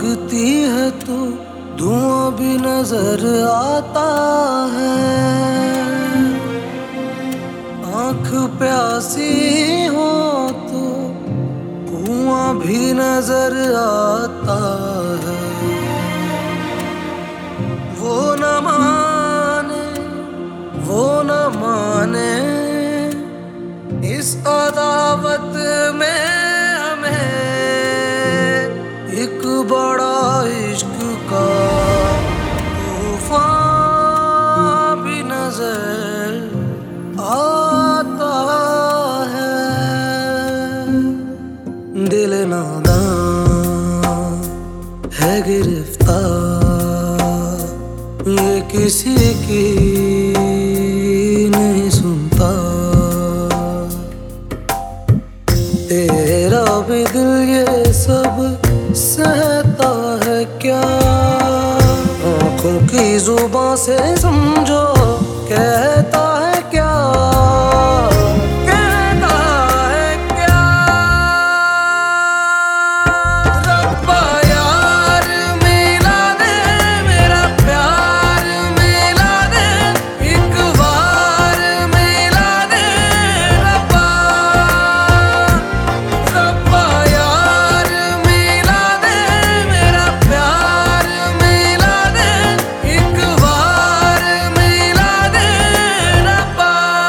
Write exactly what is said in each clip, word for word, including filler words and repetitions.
भागती है तो धुआं भी नजर आता है। आँख प्यासी हो तो कुआं भी नजर आता है। वो न माने वो न माने इस अदावत में हमें एक बड़ा इश्क का तूफान भी नजर आता है। दिल नादां है गिरफ्तार, ये किसी की नहीं सुनता। तेरा भी दिल ये सब सहता है क्या? आँखों की जुबां से समझो कहता है क्या? कहता है क्या? रब्बा यार मिला दे, मेरा प्यार मिला दे, एक बार मिला दे रब्बा। रब्बा यार मिला दे, मेरा प्यार मिला दे, एक बार मिला दे रब्बा।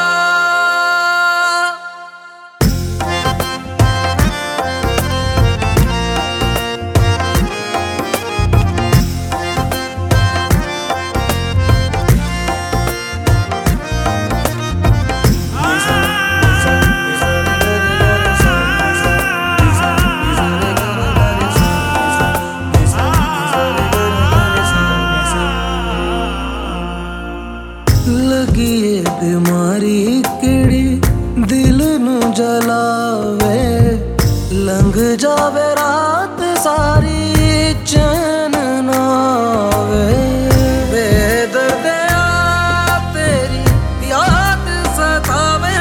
लगी ये बीमारी किड़ी दिल नू जलावे, लंघ जावे रात सारी चैन ना आवे। बेदर्दिया तेरी याद सतावे,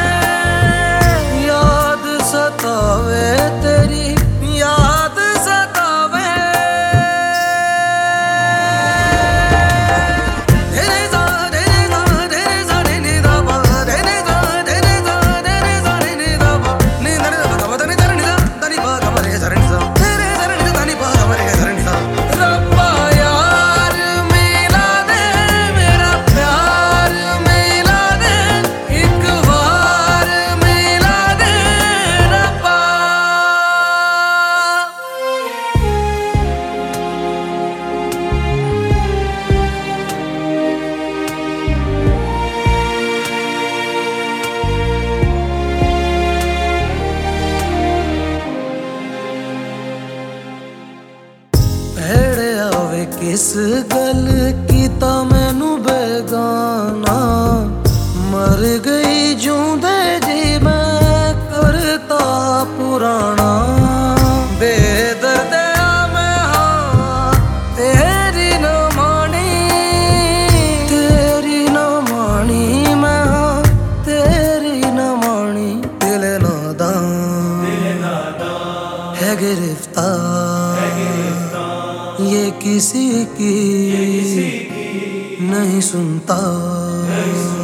याद सतावे तेरी याद सतावे। किस गल कीता मैनू बेगाना, मर गई जूंदे जी मैं करता पुराना। बेदर्दिया मैं हाँ तेरी न मानी, तेरी न मानी मैं हाँ तेरी न मानी। दिल नादां है गिरफ्तार, ये किसी की नहीं सुनता।